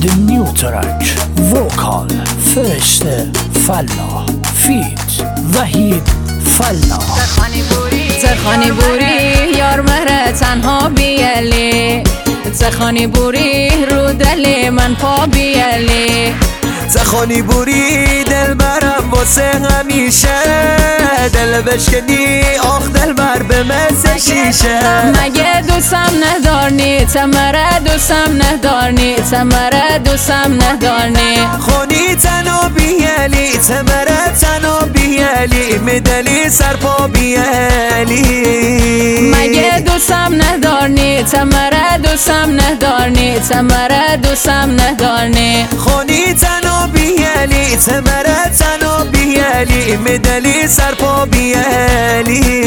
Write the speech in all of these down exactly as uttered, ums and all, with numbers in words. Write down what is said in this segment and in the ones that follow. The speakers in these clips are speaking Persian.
The new track vocal first فلا feat وحید فلا. تخانی بوری یار مره تنها بیالی، تخانی بوری رو دل من پا بیالی، تخانی بوری دل برم واسه همیشه، دل بشکنی آخ دل بر به مثل شیشه. مگه دوستم ندارنی تمره دوستم ندارنی تمره دوستم ندارنی، خونی تنو بیالی تمره تنو بیالی میدلی سر پا بیالی. مگه دوستم ندارنی تمره دوستم ندارنی تمره دوستم ندارنی، خونی تنو بیالی تمره تنو بیالی میدلی سر پا بیالی.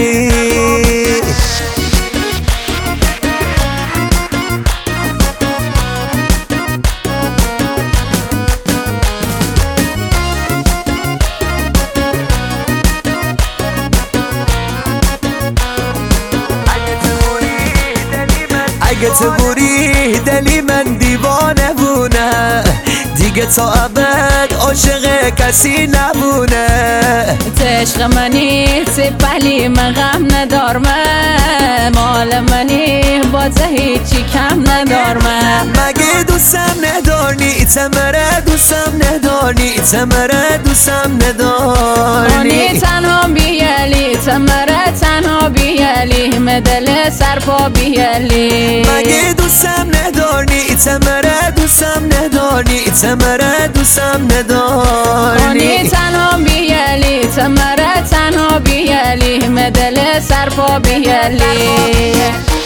اگه تو بوری دلی من دیوانه بونه، دیگه تا ابد عاشق کسی نبونه. عشق منی سپلی من غم ندارم، مال منی با ته هیچی کم ندارم. مگه دوستم ندارنی تمره دوستم ندارنی تمره دوستم ندارنی، تنها بیالی تمره تنها بیالی مدل سر پا بیالی. مگه دوستم ندارنی تمره دوستم ندارنی تمره دوستم ندارنی، تنها بیالی تمره تنها بیالی مدل سر پا بیالی.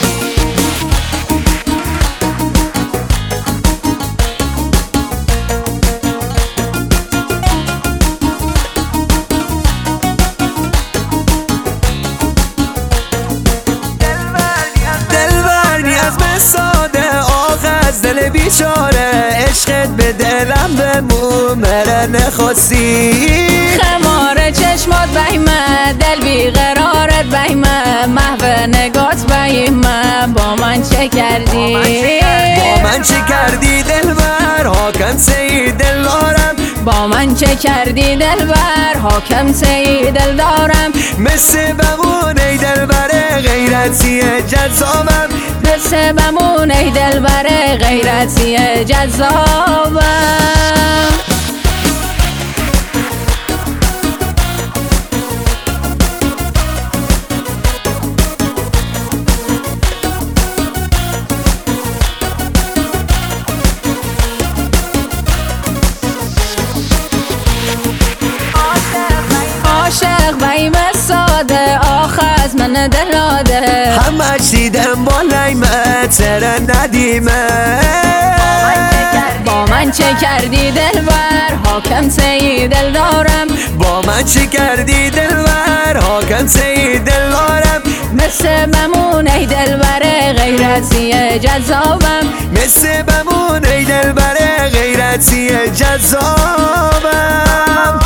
دل بیچاره عشقت به دلم بمون مره نخواستی. خمار چشمات بهیمه دل بیقرارت بهیمه، محو نگات بهیمه با من چه کردی با من چه کردی دلبر حاکم سید دل دارم، با من چه کردی دلبر حاکم سید دل دارم. مثل بمون ای دلبر غیرتی جذابم، مثل بمون ای دلبر غیرتی جذابم. عاشق بیم ساده آخ از من دلاده، همش دیدم با لیمه تره ندیمه. با من چه کردی دلبر حاکم سید دل دارم، با من چه کردی دلبر حاکم سید دل دارم. مثل بمون ای دلبر غیرتی جذابم، مثل بمون ای دلبر غیرتی جذابم.